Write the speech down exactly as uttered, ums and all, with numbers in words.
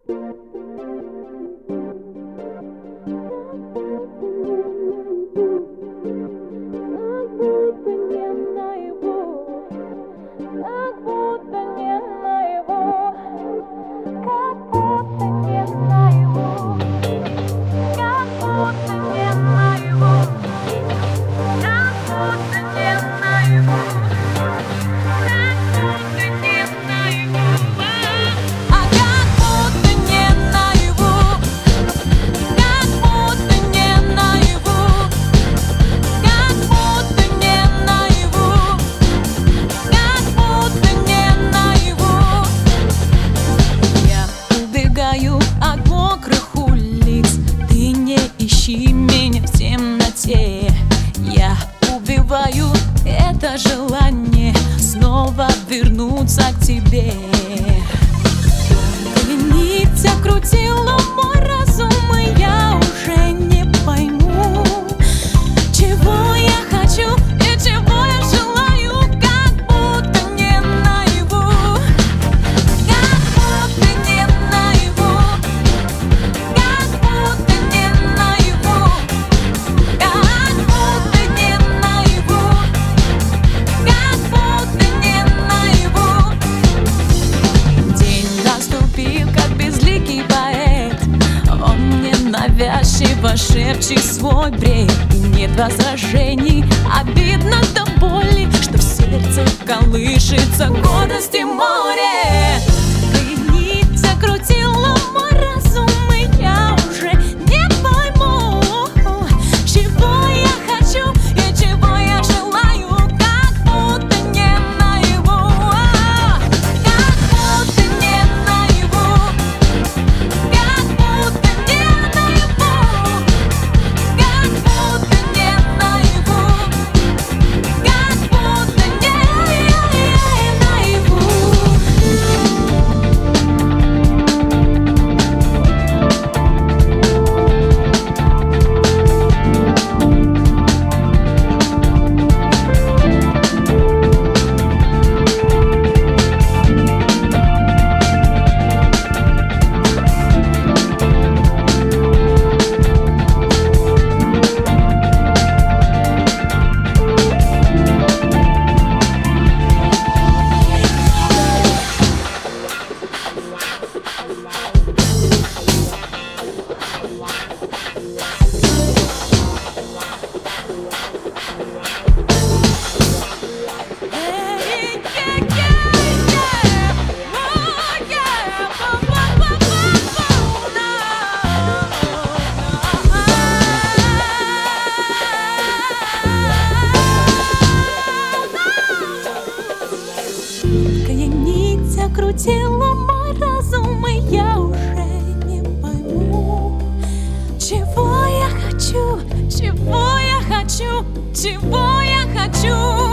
Я убиваю это желание снова вернуться к тебе. Нить окрутила мой разум, и я уже не пойму, чего я хочу и чего я желаю, как будто не наяву, как будто не наяву, как будто не наяву, как будто не наяву, как будто не наяву. День наступил, как безликий поэт, он мне навязчиво шепчет свой бред. И нет возражений, обидно до боли, что в сердце колышется гордости море. Ты нить закрутила мой разум, и я уже не пойму, чего я хочу и чего я желаю, как будто не наяву, как будто не наяву, как будто не наяву, как будто не наяву, как будто не наяву. Крутила мой разум, и я уже не пойму, чего я хочу, чего я хочу, чего я хочу.